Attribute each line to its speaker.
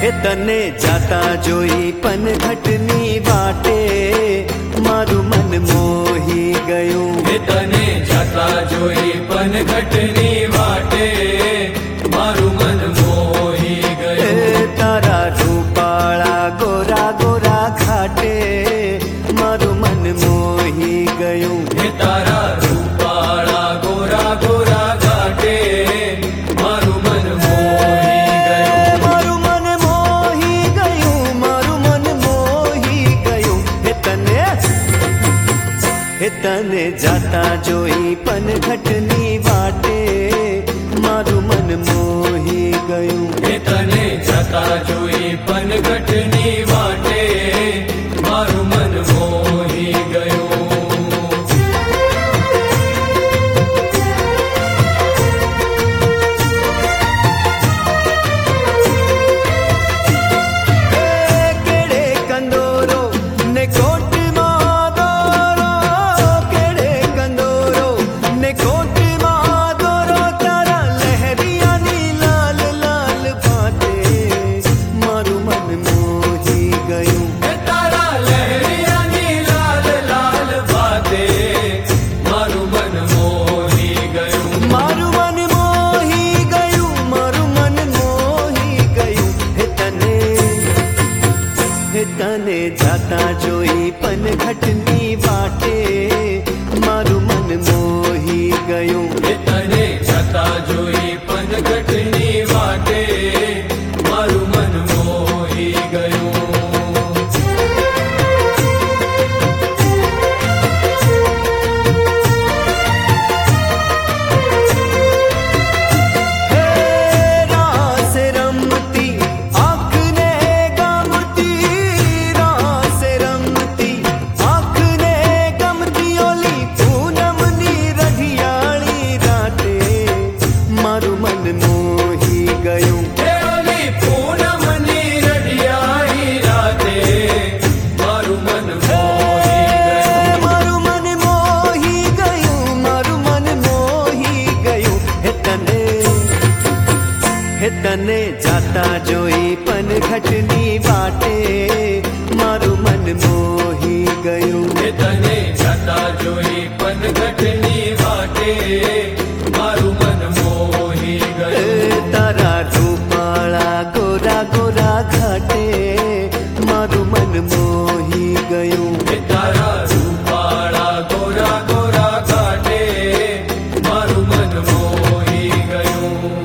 Speaker 1: तने जाता जोई पन घटनी वाटे मारू मन मोही गयूं।
Speaker 2: तने जाता जोई पन घटनी वाटे मारू मन मोही गयूं।
Speaker 1: तारा रूपाळा गोरा गोरा घाटे मारू मन मोही गयूं।
Speaker 2: तारा रूपाळा गोरा गोरा घाटे मारू मन मोही गयूं।
Speaker 1: मारू मन मोही गयूं, मारू मन मोही गयूं। तने जाता जोई पन घटनी वाटे मारू मन मोही गयूं।
Speaker 2: तने जाता जोई पन घटनी वाटे मारू मन मोही गयूं।
Speaker 1: तने जाता जोई पन घटनी वाटे मारू मन मोही गयूं।
Speaker 2: तने जाता जोई पन घटनी वाटे मारू मन मोही गयूं।
Speaker 1: तने जाता जोई पन घटनी वाटे मारू मन मोही गयूं।
Speaker 2: तने जाता जोई पन घटनी वाटे मारू मन मोही गयूं।
Speaker 1: तारा रूपाळा गोरा गोरा घाटे मारू मन मोही गयूं।